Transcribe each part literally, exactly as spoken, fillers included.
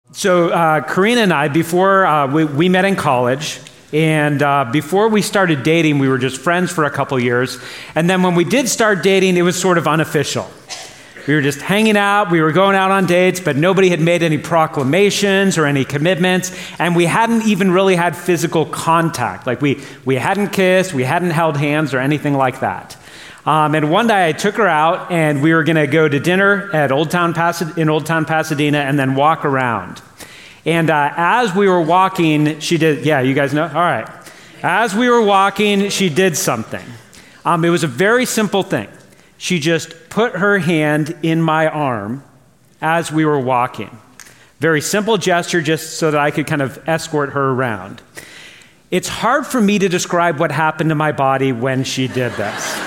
So uh, Karina and I, before uh, we, we met in college, and uh, before we started dating, we were just friends for a couple years. And then when we did start dating, it was sort of unofficial. We were just hanging out, we were going out on dates, but nobody had made any proclamations or any commitments, and we hadn't even really had physical contact. Like we, we hadn't kissed, we hadn't held hands or anything like that. Um, and one day I took her out, and we were going to go to dinner at Old Town Pasad- in Old Town Pasadena and then walk around. And uh, as we were walking, she did, yeah, you guys know? All right. As we were walking, she did something. Um, it was a very simple thing. She just put her hand in my arm as we were walking. Very simple gesture, just so that I could kind of escort her around. It's hard for me to describe what happened to my body when she did this.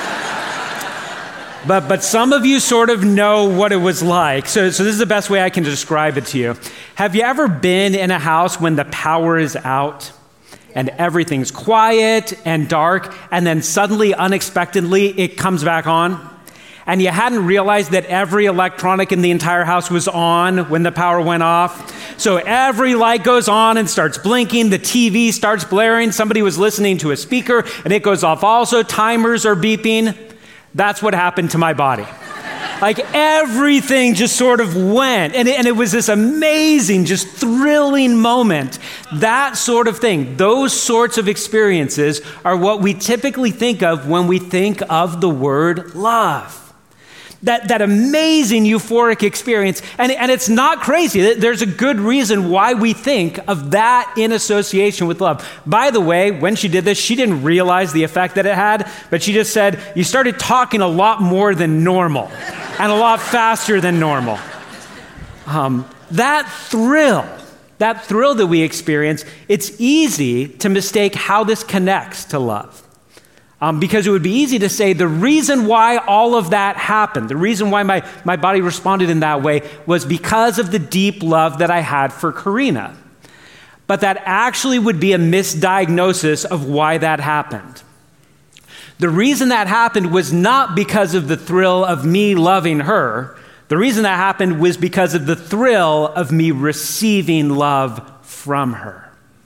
But but some of you sort of know what it was like. So, so this is the best way I can describe it to you. Have you ever been in a house when the power is out and everything's quiet and dark, and then suddenly, unexpectedly, it comes back on? And you hadn't realized that every electronic in the entire house was on when the power went off. So every light goes on and starts blinking. The T V starts blaring. Somebody was listening to a speaker, and it goes off also. Timers are beeping. That's what happened to my body. Like everything just sort of went. And it, and it was this amazing, just thrilling moment. That sort of thing, those sorts of experiences are what we typically think of when we think of the word love. That, that amazing euphoric experience. And, and it's not crazy. There's a good reason why we think of that in association with love. By the way, when she did this, she didn't realize the effect that it had, but she just said, you started talking a lot more than normal and a lot faster than normal. Um, that thrill, that thrill that we experience, it's easy to mistake how this connects to love. Um, because it would be easy to say the reason why all of that happened, the reason why my, my body responded in that way was because of the deep love that I had for Karina. But that actually would be a misdiagnosis of why that happened. The reason that happened was not because of the thrill of me loving her. The reason that happened was because of the thrill of me receiving love from her.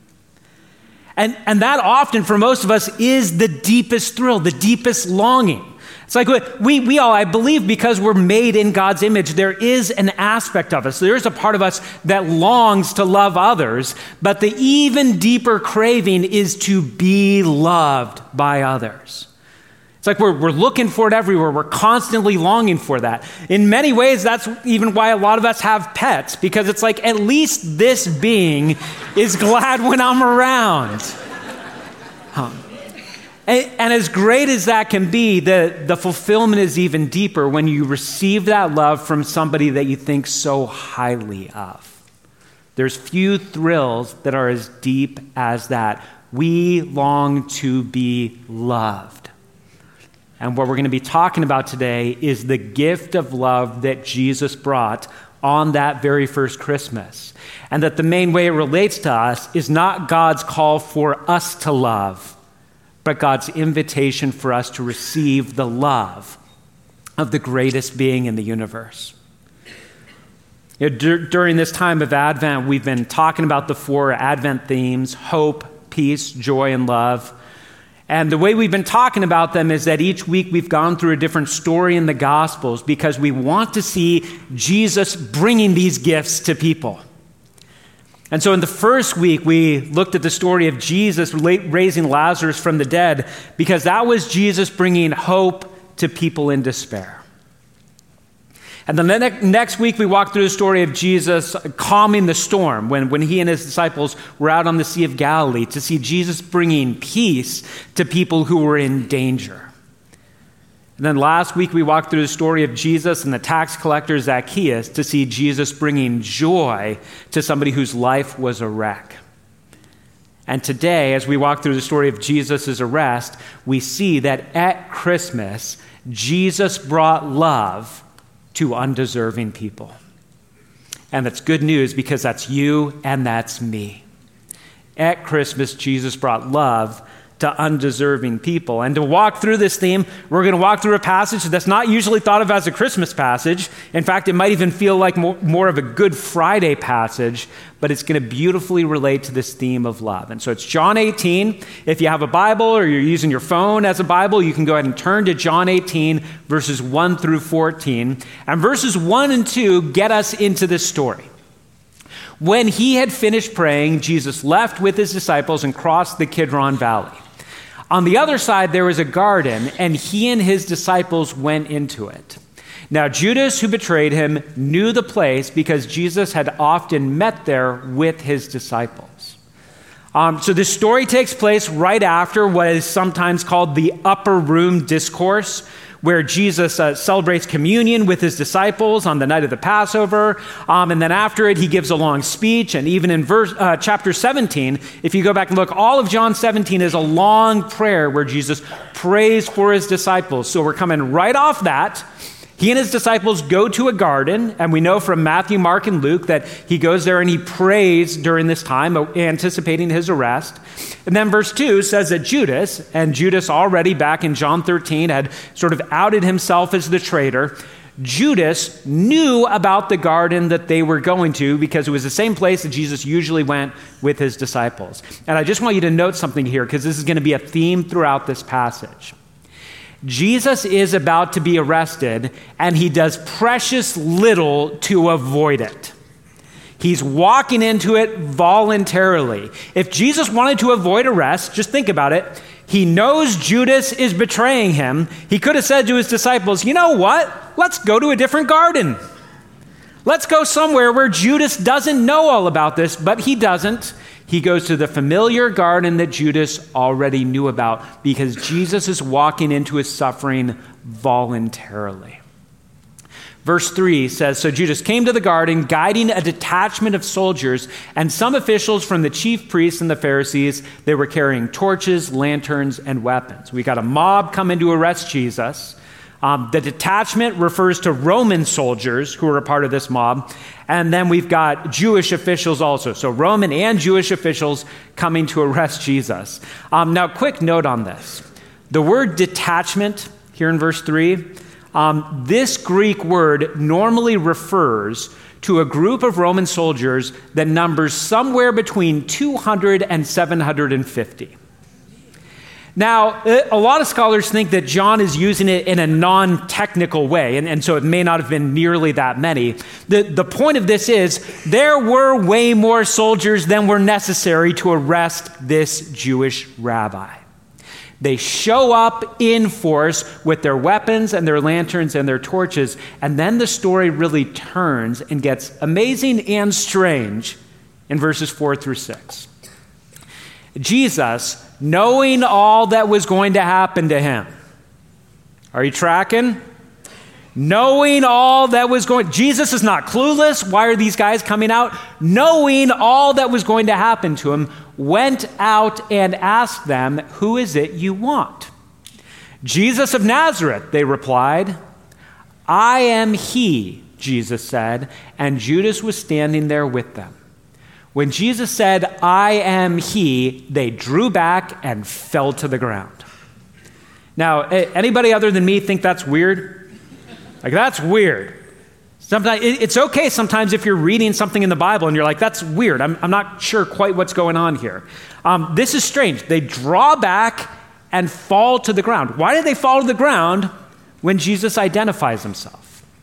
And, and that often, for most of us, is the deepest thrill, the deepest longing. It's like we, we all, I believe, because we're made in God's image, there is an aspect of us, there is a part of us that longs to love others, but the even deeper craving is to be loved by others. It's like we're, we're looking for it everywhere. We're constantly longing for that. In many ways, that's even why a lot of us have pets, because it's like, at least this being is glad when I'm around. Huh. And, and as great as that can be, the, the fulfillment is even deeper when you receive that love from somebody that you think so highly of. There's few thrills that are as deep as that. We long to be loved. And what we're going to be talking about today is the gift of love that Jesus brought on that very first Christmas. And that the main way it relates to us is not God's call for us to love, but God's invitation for us to receive the love of the greatest being in the universe. You know, dur- during this time of Advent, we've been talking about the four Advent themes: hope, peace, joy, and love. And the way we've been talking about them is that each week we've gone through a different story in the Gospels because we want to see Jesus bringing these gifts to people. And so in the first week, we looked at the story of Jesus raising Lazarus from the dead because that was Jesus bringing hope to people in despair. And then the ne- next week, we walked through the story of Jesus calming the storm when, when he and his disciples were out on the Sea of Galilee to see Jesus bringing peace to people who were in danger. And then last week, we walked through the story of Jesus and the tax collector Zacchaeus to see Jesus bringing joy to somebody whose life was a wreck. And today, as we walk through the story of Jesus' arrest, we see that at Christmas, Jesus brought love to undeserving people. And that's good news because that's you and that's me. At Christmas, Jesus brought love to undeserving people. And to walk through this theme, we're going to walk through a passage that's not usually thought of as a Christmas passage. In fact, it might even feel like more, more of a Good Friday passage, but it's going to beautifully relate to this theme of love. And so it's John eighteen. If you have a Bible or you're using your phone as a Bible, you can go ahead and turn to John eighteen, verses one through fourteen. And verses one and two get us into this story. When he had finished praying, Jesus left with his disciples and crossed the Kidron Valley. On the other side, there was a garden, and he and his disciples went into it. Now, Judas, who betrayed him, knew the place because Jesus had often met there with his disciples. Um, so this story takes place right after what is sometimes called the upper room discourse, where Jesus uh, celebrates communion with his disciples on the night of the Passover. Um, and then after it, he gives a long speech. And even in verse, uh, chapter seventeen, if you go back and look, all of John seventeen is a long prayer where Jesus prays for his disciples. So we're coming right off that. He and his disciples go to a garden, and we know from Matthew, Mark, and Luke that he goes there and he prays during this time, anticipating his arrest. And then verse two says that Judas, and Judas already back in John thirteen had sort of outed himself as the traitor, Judas knew about the garden that they were going to because it was the same place that Jesus usually went with his disciples. And I just want you to note something here because this is going to be a theme throughout this passage. Jesus is about to be arrested, and he does precious little to avoid it. He's walking into it voluntarily. If Jesus wanted to avoid arrest, just think about it. He knows Judas is betraying him. He could have said to his disciples, you know what? Let's go to a different garden. Let's go somewhere where Judas doesn't know all about this, but he doesn't. He goes to the familiar garden that Judas already knew about because Jesus is walking into his suffering voluntarily. Verse three says, so Judas came to the garden, guiding a detachment of soldiers and some officials from the chief priests and the Pharisees. They were carrying torches, lanterns, and weapons. We got a mob coming to arrest Jesus. Um, the detachment refers to Roman soldiers who were a part of this mob. And then we've got Jewish officials also. So Roman and Jewish officials coming to arrest Jesus. Um, now, quick note on this. The word detachment here in verse three, um, this Greek word normally refers to a group of Roman soldiers that numbers somewhere between two hundred and seven hundred fifty. Now, a lot of scholars think that John is using it in a non-technical way, and, and so it may not have been nearly that many. The, the point of this is there were way more soldiers than were necessary to arrest this Jewish rabbi. They show up in force with their weapons and their lanterns and their torches, and then the story really turns and gets amazing and strange in verses four through six. Jesus, knowing all that was going to happen to him. Are you tracking? Knowing all that was going, Jesus is not clueless. Why are these guys coming out? Knowing all that was going to happen to him, went out and asked them, who is it you want? Jesus of Nazareth, they replied. I am he, Jesus said, and Judas was standing there with them. When Jesus said, I am he, they drew back and fell to the ground. Now, anybody other than me think that's weird? Like, that's weird. Sometimes it's okay sometimes if you're reading something in the Bible and you're like, that's weird. I'm, I'm not sure quite what's going on here. Um, this is strange. They draw back and fall to the ground. Why did they fall to the ground when Jesus identifies himself?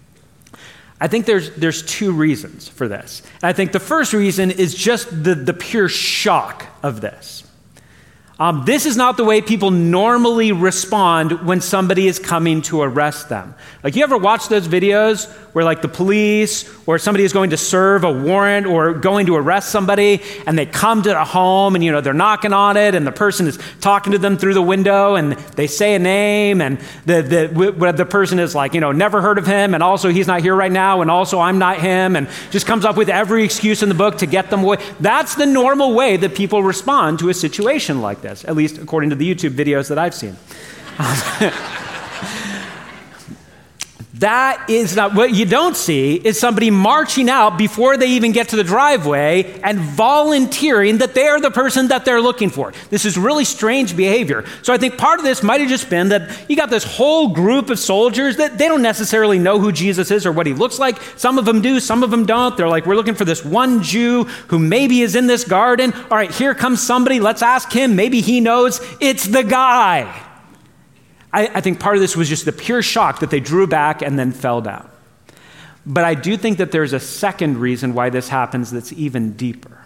I think there's there's two reasons for this. And I think the first reason is just the, the pure shock of this. Um, this is not the way people normally respond when somebody is coming to arrest them. Like, you ever watch those videos where, like, the police or somebody is going to serve a warrant or going to arrest somebody, and they come to a home and, you know, they're knocking on it, and the person is talking to them through the window, and they say a name, and the the the person is like, you know, never heard of him, and also he's not here right now, and also I'm not him, and just comes up with every excuse in the book to get them away. That's the normal way that people respond to a situation like this, at least according to the YouTube videos that I've seen. That is not what you don't see is somebody marching out before they even get to the driveway and volunteering that they are the person that they're looking for. This is really strange behavior. So I think part of this might have just been that you got this whole group of soldiers that they don't necessarily know who Jesus is or what he looks like. Some of them do, some of them don't. They're like, we're looking for this one Jew who maybe is in this garden. All right, here comes somebody. Let's ask him. Maybe he knows. It's the guy. I, I think part of this was just the pure shock that they drew back and then fell down. But I do think that there's a second reason why this happens that's even deeper.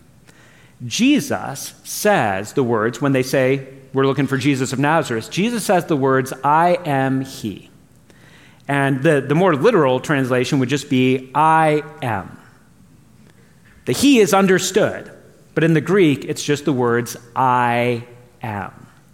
Jesus says the words, when they say, we're looking for Jesus of Nazareth, Jesus says the words, I am he. And the, the more literal translation would just be, I am. The he is understood, but in the Greek, it's just the words, I am.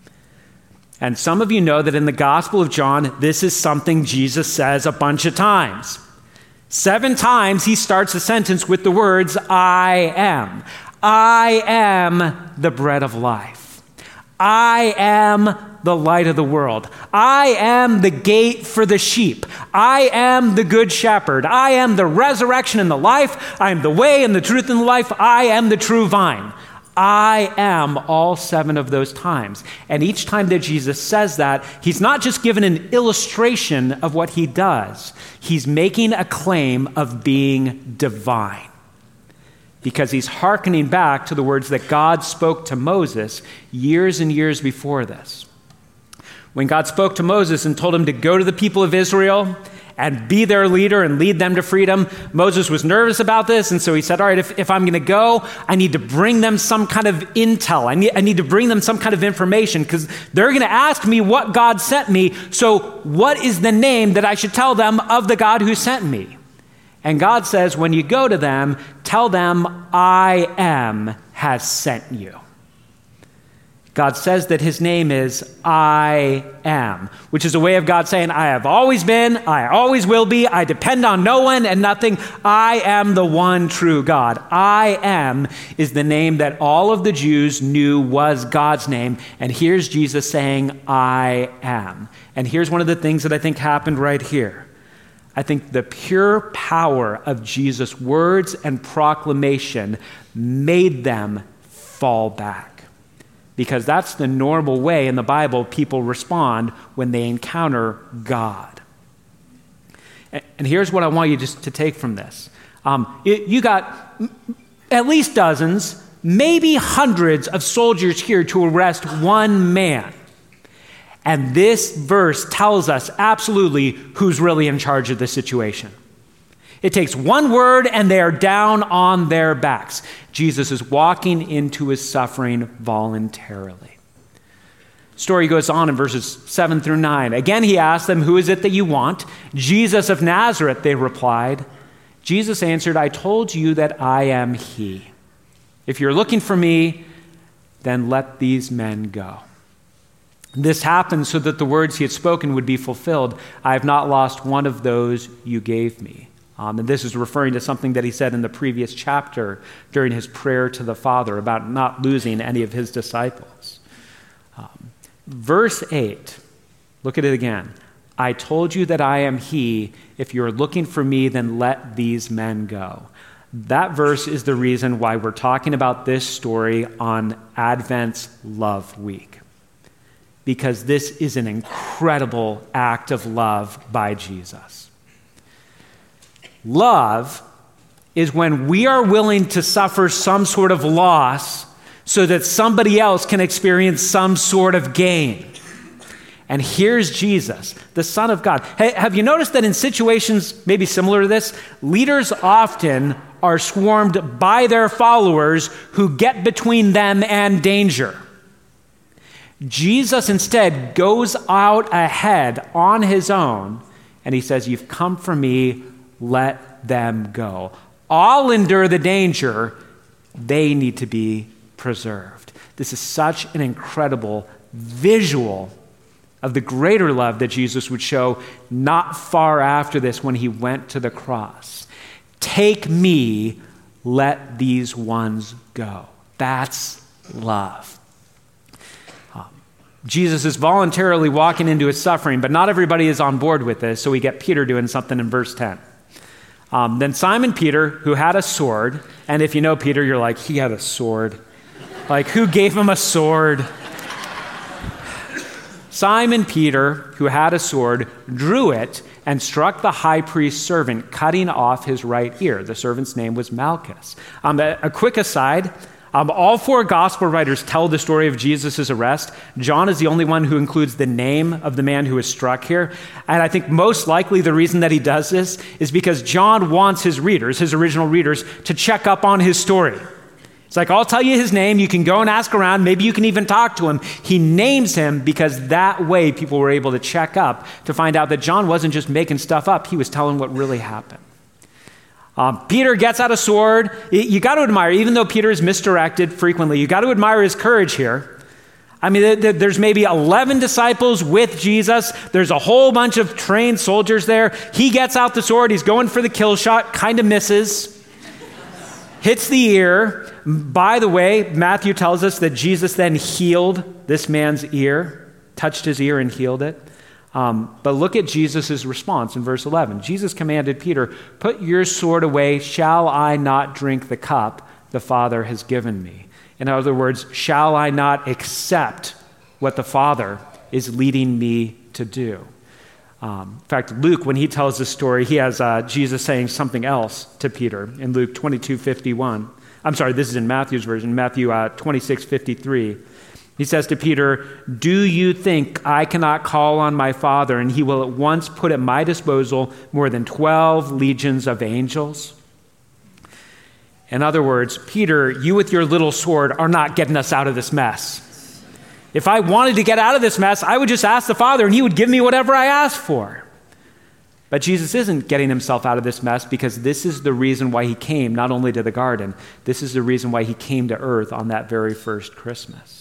And some of you know that in the Gospel of John, this is something Jesus says a bunch of times. Seven times he starts a sentence with the words, I am. I am the bread of life. I am the light of the world. I am the gate for the sheep. I am the good shepherd. I am the resurrection and the life. I am the way and the truth and the life. I am the true vine. I am all seven of those times. And each time that Jesus says that, he's not just given an illustration of what he does. He's making a claim of being divine. Because he's hearkening back to the words that God spoke to Moses years and years before this. When God spoke to Moses and told him to go to the people of Israel and be their leader and lead them to freedom, Moses was nervous about this, and so he said, all right, if, if I'm going to go, I need to bring them some kind of intel. I need, I need to bring them some kind of information because they're going to ask me what God sent me, so what is the name that I should tell them of the God who sent me? And God says, when you go to them, tell them, I am has sent you. God says that his name is I am, which is a way of God saying, I have always been, I always will be, I depend on no one and nothing. I am the one true God. I am is the name that all of the Jews knew was God's name. And here's Jesus saying, I am. And here's one of the things that I think happened right here. I think the pure power of Jesus' words and proclamation made them fall back. Because that's the normal way in the Bible people respond when they encounter God. And here's what I want you just to take from this. Um, it, you got at least dozens, maybe hundreds of soldiers here to arrest one man. And this verse tells us absolutely who's really in charge of the situation. It takes one word and they are down on their backs. Jesus is walking into his suffering voluntarily. Story goes on in verses seven through nine. Again, he asked them, who is it that you want? Jesus of Nazareth, they replied. Jesus answered, I told you that I am he. If you're looking for me, then let these men go. This happened so that the words he had spoken would be fulfilled. I have not lost one of those you gave me. Um, and this is referring to something that he said in the previous chapter during his prayer to the Father about not losing any of his disciples. Um, verse eight, look at it again. I told you that I am he. If you're looking for me, then let these men go. That verse is the reason why we're talking about this story on Advent's Love Week. Because this is an incredible act of love by Jesus. Love is when we are willing to suffer some sort of loss so that somebody else can experience some sort of gain. And here's Jesus, the Son of God. Hey, have you noticed that in situations maybe similar to this, leaders often are swarmed by their followers who get between them and danger? Jesus instead goes out ahead on his own, and he says, you've come for me, let them go. I'll endure the danger. They need to be preserved. This is such an incredible visual of the greater love that Jesus would show not far after this when he went to the cross. Take me, let these ones go. That's love. Um, Jesus is voluntarily walking into his suffering, but not everybody is on board with this, so we get Peter doing something in verse ten. Um, then Simon Peter, who had a sword, and if you know Peter, you're like, he had a sword. Like, who gave him a sword? Simon Peter, who had a sword, drew it and struck the high priest's servant, cutting off his right ear. The servant's name was Malchus. Um, a, a quick aside, um, all four gospel writers tell the story of Jesus' arrest. John is the only one who includes the name of the man who was struck here. And I think most likely the reason that he does this is because John wants his readers, his original readers, to check up on his story. It's like, I'll tell you his name. You can go and ask around. Maybe you can even talk to him. He names him because that way people were able to check up to find out that John wasn't just making stuff up. He was telling what really happened. Um, Peter gets out a sword. You got to admire, even though Peter is misdirected frequently, you got to admire his courage here. I mean, there's maybe eleven disciples with Jesus. There's a whole bunch of trained soldiers there. He gets out the sword. He's going for the kill shot, kind of misses, hits the ear. By the way, Matthew tells us that Jesus then healed this man's ear, touched his ear and healed it. Um, but look at Jesus' response in verse eleven. Jesus commanded Peter, "Put your sword away. Shall I not drink the cup the Father has given me?" In other words, shall I not accept what the Father is leading me to do? Um, in fact, Luke, when he tells this story, he has uh, Jesus saying something else to Peter in Luke twenty-two fifty-one. I'm sorry, this is in Matthew's version, Matthew uh, twenty-six fifty-three. He says to Peter, "Do you think I cannot call on my Father and he will at once put at my disposal more than twelve legions of angels?" In other words, Peter, you with your little sword are not getting us out of this mess. If I wanted to get out of this mess, I would just ask the Father and he would give me whatever I asked for. But Jesus isn't getting himself out of this mess because this is the reason why he came, not only to the garden, this is the reason why he came to earth on that very first Christmas.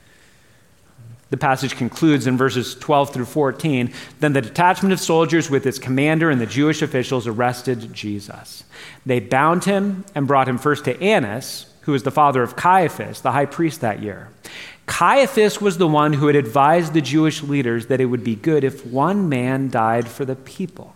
The passage concludes in verses twelve through fourteen. Then the detachment of soldiers with its commander and the Jewish officials arrested Jesus. They bound him and brought him first to Annas, who was the father of Caiaphas, the high priest that year. Caiaphas was the one who had advised the Jewish leaders that it would be good if one man died for the people.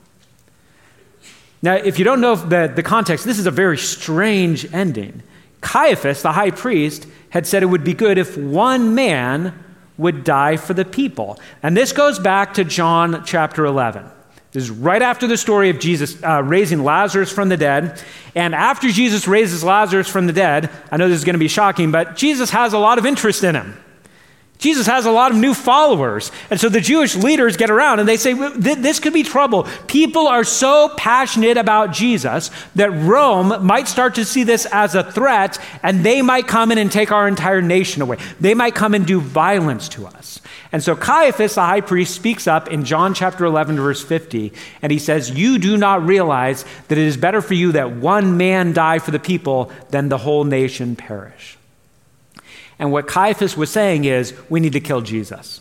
Now, if you don't know the, the context, this is a very strange ending. Caiaphas, the high priest, had said it would be good if one man would die for the people. And this goes back to John chapter eleven. This is right after the story of Jesus uh, raising Lazarus from the dead. And after Jesus raises Lazarus from the dead, I know this is going to be shocking, but Jesus has a lot of interest in him. Jesus has a lot of new followers. And so the Jewish leaders get around and they say, this could be trouble. People are so passionate about Jesus that Rome might start to see this as a threat and they might come in and take our entire nation away. They might come and do violence to us. And so Caiaphas, the high priest, speaks up in John chapter eleven, verse fifty, and he says, "You do not realize that it is better for you that one man die for the people than the whole nation perish." And what Caiaphas was saying is, we need to kill Jesus.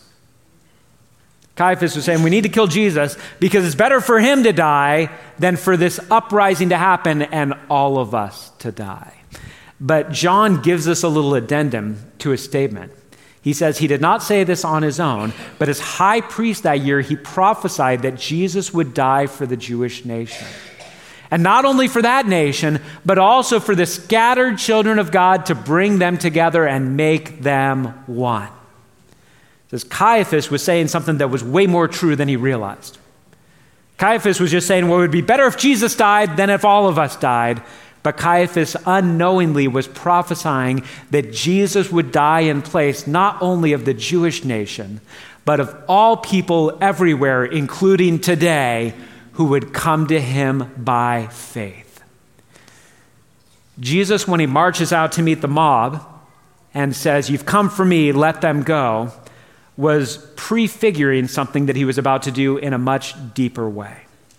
Caiaphas was saying, we need to kill Jesus because it's better for him to die than for this uprising to happen and all of us to die. But John gives us a little addendum to his statement. He says he did not say this on his own, but as high priest that year, he prophesied that Jesus would die for the Jewish nation. And not only for that nation, but also for the scattered children of God to bring them together and make them one. Says Caiaphas was saying something that was way more true than he realized. Caiaphas was just saying, well, it would be better if Jesus died than if all of us died. But Caiaphas unknowingly was prophesying that Jesus would die in place not only of the Jewish nation, but of all people everywhere, including today, who would come to him by faith. Jesus, when he marches out to meet the mob and says, "You've come for me, let them go," was prefiguring something that he was about to do in a much deeper way.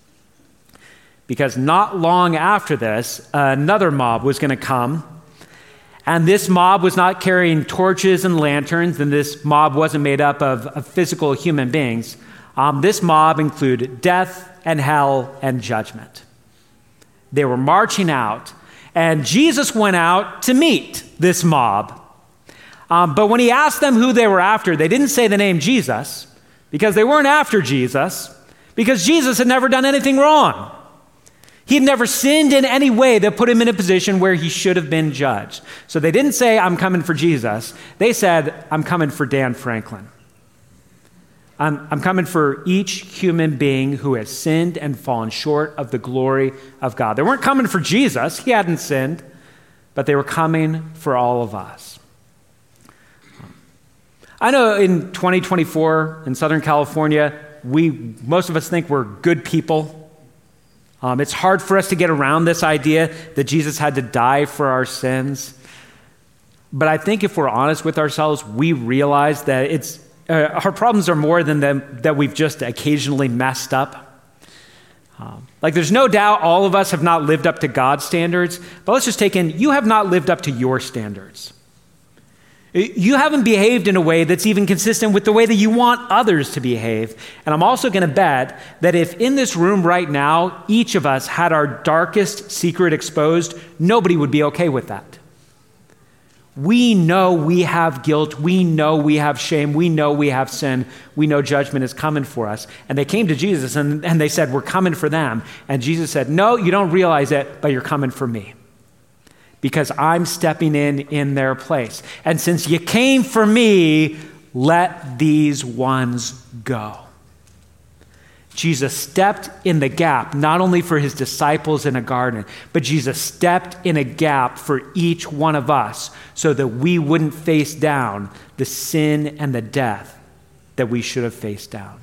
Because not long after this, another mob was going to come, and this mob was not carrying torches and lanterns, and this mob wasn't made up of, of physical human beings. Um, this mob included death and hell and judgment. They were marching out, and Jesus went out to meet this mob. Um, but when he asked them who they were after, they didn't say the name Jesus, because they weren't after Jesus, because Jesus had never done anything wrong. He had never sinned in any way that put him in a position where he should have been judged. So they didn't say, I'm coming for Jesus. They said, I'm coming for Dan Franklin. I'm, I'm coming for each human being who has sinned and fallen short of the glory of God. They weren't coming for Jesus. He hadn't sinned, but they were coming for all of us. I know in twenty twenty-four in Southern California, we most of us think we're good people. Um, it's hard for us to get around this idea that Jesus had to die for our sins. But I think if we're honest with ourselves, we realize that it's uh, our problems are more than them, that we've just occasionally messed up. Um, like there's no doubt all of us have not lived up to God's standards, but let's just take in, you have not lived up to your standards. You haven't behaved in a way that's even consistent with the way that you want others to behave. And I'm also going to bet that if in this room right now, each of us had our darkest secret exposed, nobody would be okay with that. We know we have guilt. We know we have shame. We know we have sin. We know judgment is coming for us. And they came to Jesus and, and they said, we're coming for them. And Jesus said, no, you don't realize it, but you're coming for me, because I'm stepping in in their place. And since you came for me, let these ones go. Jesus stepped in the gap, not only for his disciples in a garden, but Jesus stepped in a gap for each one of us so that we wouldn't face down the sin and the death that we should have faced down.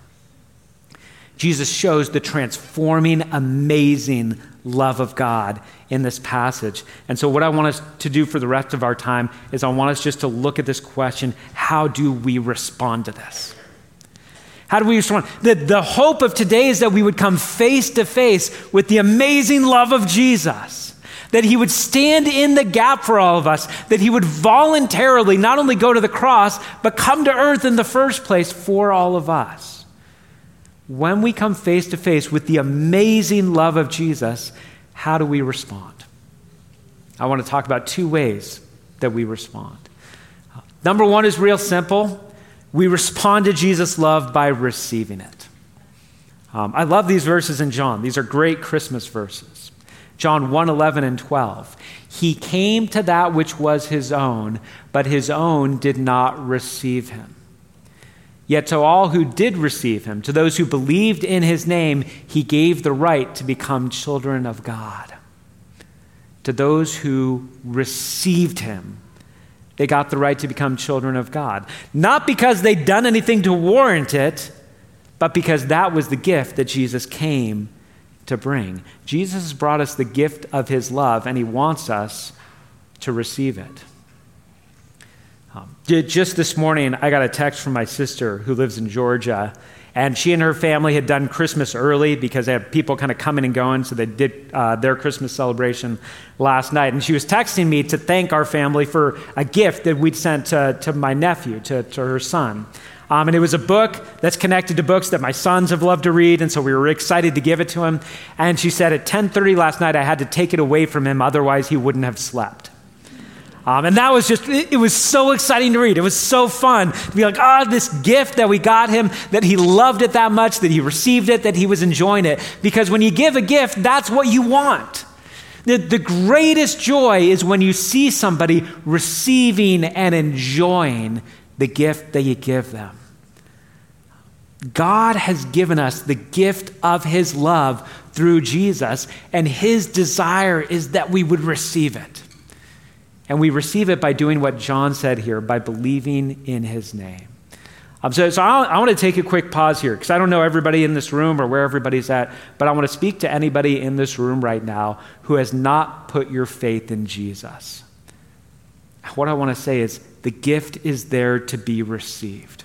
Jesus shows the transforming, amazing love of God in this passage. And so what I want us to do for the rest of our time is I want us just to look at this question: how do we respond to this? How do we respond? The, the hope of today is that we would come face to face with the amazing love of Jesus, that he would stand in the gap for all of us, that he would voluntarily not only go to the cross, but come to earth in the first place for all of us. When we come face to face with the amazing love of Jesus, how do we respond? I want to talk about two ways that we respond. Number one is real simple. We respond to Jesus' love by receiving it. Um, I love these verses in John. These are great Christmas verses. John one, eleven and twelve. He came to that which was his own, but his own did not receive him. Yet to all who did receive him, to those who believed in his name, he gave the right to become children of God. To those who received him, they got the right to become children of God. Not because they'd done anything to warrant it, but because that was the gift that Jesus came to bring. Jesus has brought us the gift of his love, and he wants us to receive it. Um, just this morning, I got a text from my sister who lives in Georgia, and she and her family had done Christmas early because they had people kind of coming and going, so they did uh, their Christmas celebration last night. And she was texting me to thank our family for a gift that we'd sent to, to my nephew, to, to her son. Um, and it was a book that's connected to books that my sons have loved to read, and so we were excited to give it to him. And she said at ten thirty last night, I had to take it away from him, otherwise he wouldn't have slept. Um, and that was just, it, it was so exciting to read. It was so fun to be like, oh, this gift that we got him, that he loved it that much, that he received it, that he was enjoying it. Because when you give a gift, that's what you want. The, the greatest joy is when you see somebody receiving and enjoying the gift that you give them. God has given us the gift of his love through Jesus, and his desire is that we would receive it. And we receive it by doing what John said here, by believing in his name. Um, so so I, I want to take a quick pause here, because I don't know everybody in this room or where everybody's at, but I want to speak to anybody in this room right now who has not put your faith in Jesus. What I want to say is the gift is there to be received.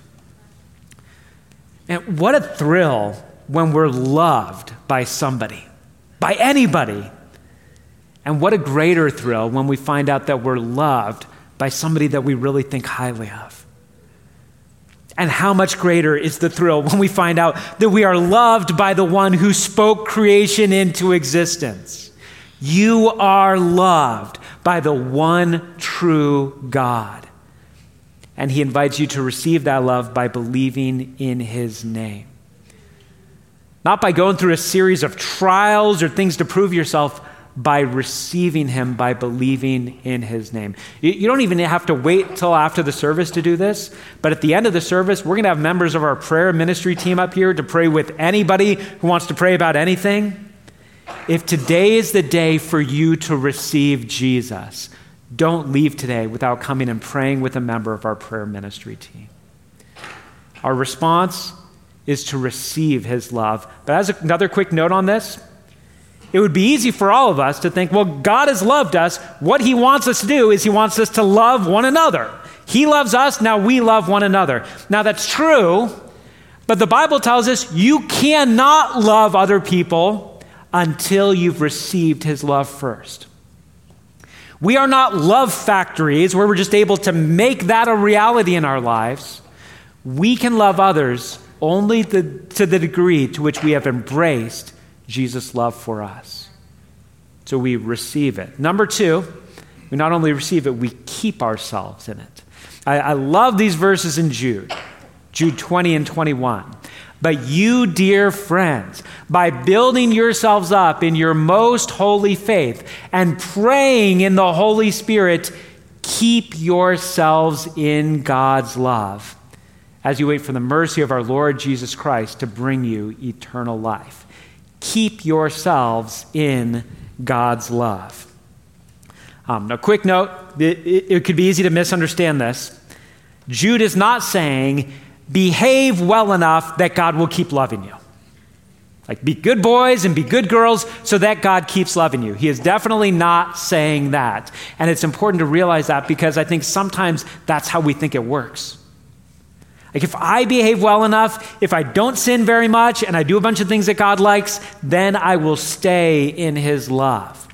And what a thrill when we're loved by somebody, by anybody. And what a greater thrill when we find out that we're loved by somebody that we really think highly of. And how much greater is the thrill when we find out that we are loved by the one who spoke creation into existence. You are loved by the one true God. And he invites you to receive that love by believing in his name. Not by going through a series of trials or things to prove yourself, by receiving him, by believing in his name. You, you don't even have to wait till after the service to do this, but at the end of the service, we're going to have members of our prayer ministry team up here to pray with anybody who wants to pray about anything. If today is the day for you to receive Jesus, don't leave today without coming and praying with a member of our prayer ministry team. Our response is to receive his love. But as another quick note on this, it would be easy for all of us to think, well, God has loved us. What he wants us to do is he wants us to love one another. He loves us, now we love one another. Now that's true, but the Bible tells us you cannot love other people until you've received his love first. We are not love factories where we're just able to make that a reality in our lives. We can love others only the, to the degree to which we have embraced Jesus' love for us. So we receive it. Number two, we not only receive it, we keep ourselves in it. I, I love these verses in Jude, Jude twenty and twenty-one. But you, dear friends, by building yourselves up in your most holy faith and praying in the Holy Spirit, keep yourselves in God's love as you wait for the mercy of our Lord Jesus Christ to bring you eternal life. Keep yourselves in God's love. Um, a quick note, it, it, it could be easy to misunderstand this. Jude is not saying, behave well enough that God will keep loving you. Like, be good boys and be good girls so that God keeps loving you. He is definitely not saying that. And it's important to realize that because I think sometimes that's how we think it works. Like, if I behave well enough, if I don't sin very much, and I do a bunch of things that God likes, then I will stay in his love.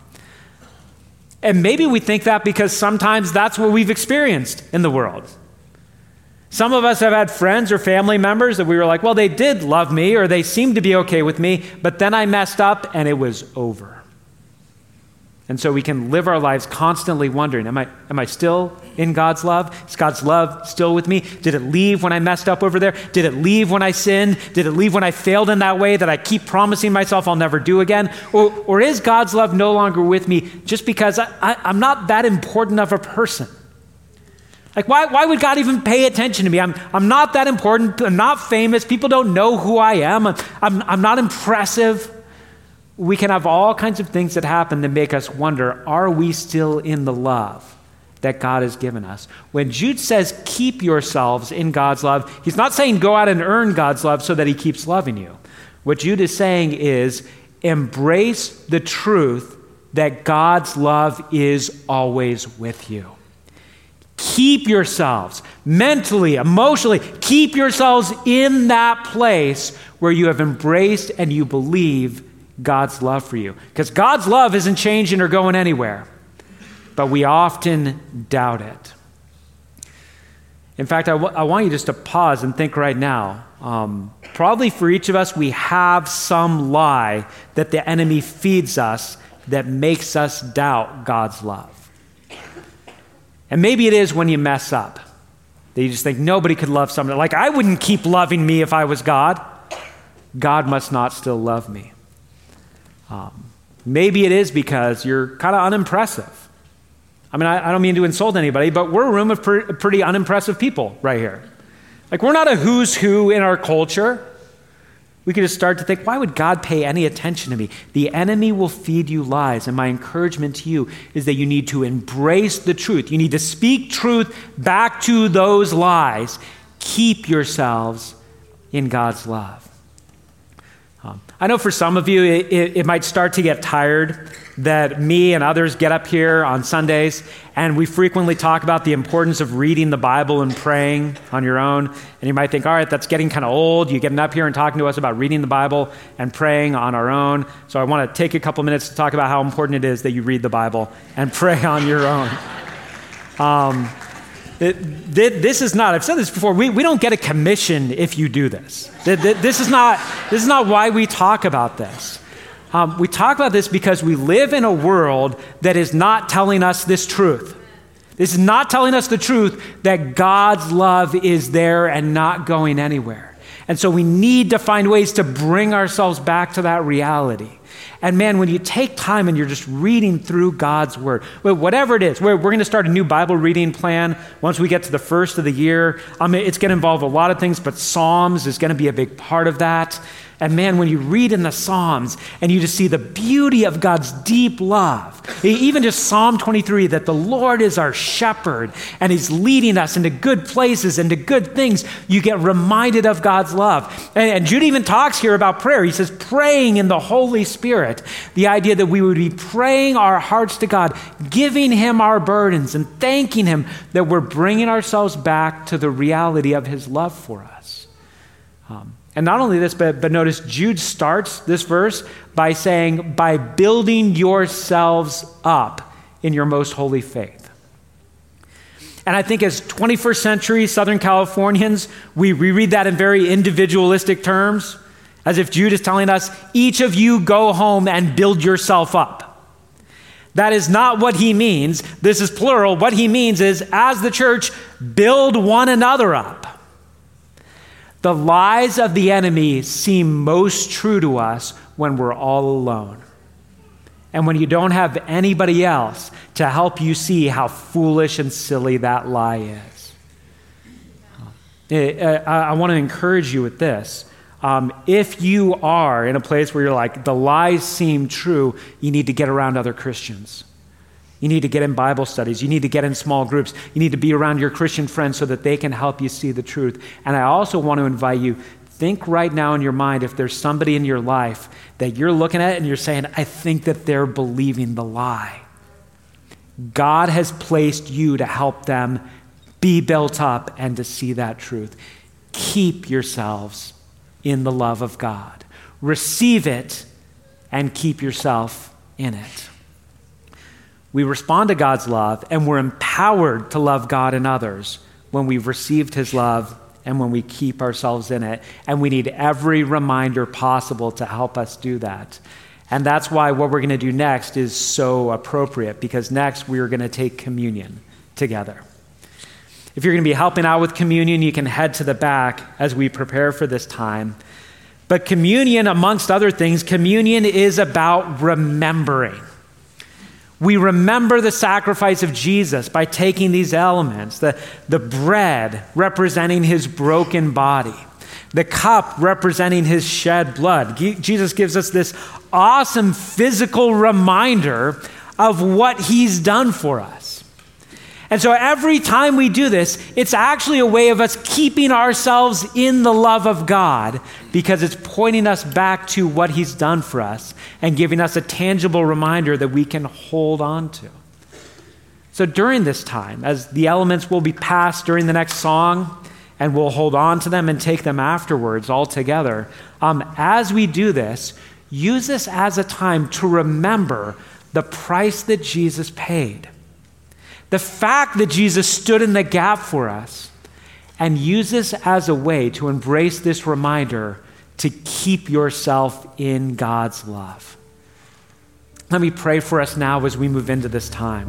And maybe we think that because sometimes that's what we've experienced in the world. Some of us have had friends or family members that we were like, well, they did love me, or they seemed to be okay with me, but then I messed up and it was over. And so we can live our lives constantly wondering, am I, am I still in God's love? Is God's love still with me? Did it leave when I messed up over there? Did it leave when I sinned? Did it leave when I failed in that way that I keep promising myself I'll never do again? Or, or is God's love no longer with me just because I, I, I'm not that important of a person? Like, why, why would God even pay attention to me? I'm, I'm not that important. I'm not famous. People don't know who I am. I'm, I'm, I'm not impressive. We can have all kinds of things that happen to make us wonder, are we still in the love that God has given us? When Jude says, keep yourselves in God's love, he's not saying go out and earn God's love so that he keeps loving you. What Jude is saying is, embrace the truth that God's love is always with you. Keep yourselves mentally, emotionally, keep yourselves in that place where you have embraced and you believe God's love for you. Because God's love isn't changing or going anywhere, but we often doubt it. In fact, I, w- I want you just to pause and think right now. Um, probably for each of us, we have some lie that the enemy feeds us that makes us doubt God's love. And maybe it is when you mess up, that you just think nobody could love somebody. Like, I wouldn't keep loving me if I was God. God must not still love me. Um, maybe it is because you're kind of unimpressive. I mean, I, I don't mean to insult anybody, but we're a room of pre- pretty unimpressive people right here. Like, we're not a who's who in our culture. We could just start to think, why would God pay any attention to me? The enemy will feed you lies, and my encouragement to you is that you need to embrace the truth. You need to speak truth back to those lies. Keep yourselves in God's love. Um, I know for some of you, it, it, it might start to get tired that me and others get up here on Sundays and we frequently talk about the importance of reading the Bible and praying on your own. And you might think, all right, that's getting kind of old. You're getting up here and talking to us about reading the Bible and praying on our own. So I want to take a couple minutes to talk about how important it is that you read the Bible and pray on your own. Um, It, this is not, I've said this before, we, we don't get a commission if you do this. This is not, this is not why we talk about this. Um, we talk about this because we live in a world that is not telling us this truth. This is not telling us the truth that God's love is there and not going anywhere. And so we need to find ways to bring ourselves back to that reality. And man, when you take time and you're just reading through God's word, whatever it is, we're, we're going to start a new Bible reading plan once we get to the first of the year. I mean, it's going to involve a lot of things, but Psalms is going to be a big part of that. And man, when you read in the Psalms and you just see the beauty of God's deep love, even just Psalm twenty-three, that the Lord is our shepherd and he's leading us into good places, into good things, you get reminded of God's love. And, and Jude even talks here about prayer. He says, praying in the Holy Spirit, the idea that we would be praying our hearts to God, giving him our burdens and thanking him that we're bringing ourselves back to the reality of his love for us. Um, And not only this, but, but notice Jude starts this verse by saying, by building yourselves up in your most holy faith. And I think as twenty-first century Southern Californians, we reread that in very individualistic terms, as if Jude is telling us, each of you go home and build yourself up. That is not what he means. This is plural. What he means is, as the church, build one another up. The lies of the enemy seem most true to us when we're all alone. And when you don't have anybody else to help you see how foolish and silly that lie is. I want to encourage you with this. Um, if you are in a place where you're like, the lies seem true, you need to get around other Christians. You need to get in Bible studies. You need to get in small groups. You need to be around your Christian friends so that they can help you see the truth. And I also want to invite you, think right now in your mind if there's somebody in your life that you're looking at and you're saying, I think that they're believing the lie. God has placed you to help them be built up and to see that truth. Keep yourselves in the love of God. Receive it and keep yourself in it. We respond to God's love and we're empowered to love God and others when we've received his love and when we keep ourselves in it. And we need every reminder possible to help us do that. And that's why what we're going to do next is so appropriate, because next we are going to take communion together. If you're going to be helping out with communion, you can head to the back as we prepare for this time. But communion, amongst other things, communion is about remembering. We remember the sacrifice of Jesus by taking these elements, the, the bread representing his broken body, the cup representing his shed blood. Jesus gives us this awesome physical reminder of what he's done for us. And so every time we do this, it's actually a way of us keeping ourselves in the love of God, because it's pointing us back to what he's done for us and giving us a tangible reminder that we can hold on to. So during this time, as the elements will be passed during the next song, and we'll hold on to them and take them afterwards all together, um, as we do this, use this as a time to remember the price that Jesus paid. The fact that Jesus stood in the gap for us, and use this as a way to embrace this reminder to keep yourself in God's love. Let me pray for us now as we move into this time.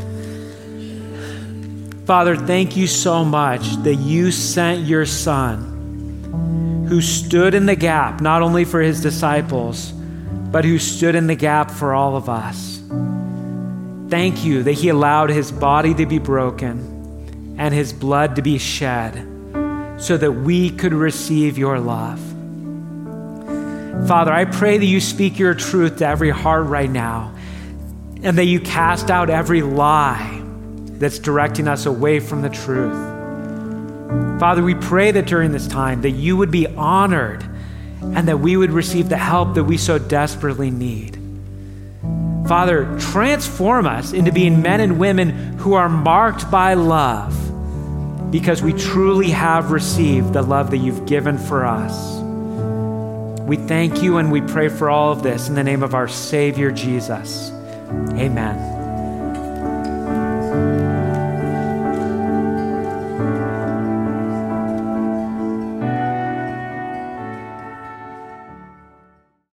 Father, thank you so much that you sent your Son, who stood in the gap, not only for his disciples, but who stood in the gap for all of us. Thank you that he allowed his body to be broken and his blood to be shed so that we could receive your love. Father, I pray that you speak your truth to every heart right now, and that you cast out every lie that's directing us away from the truth. Father, we pray that during this time that you would be honored and that we would receive the help that we so desperately need. Father, transform us into being men and women who are marked by love, because we truly have received the love that you've given for us. We thank you and we pray for all of this in the name of our Savior, Jesus. Amen.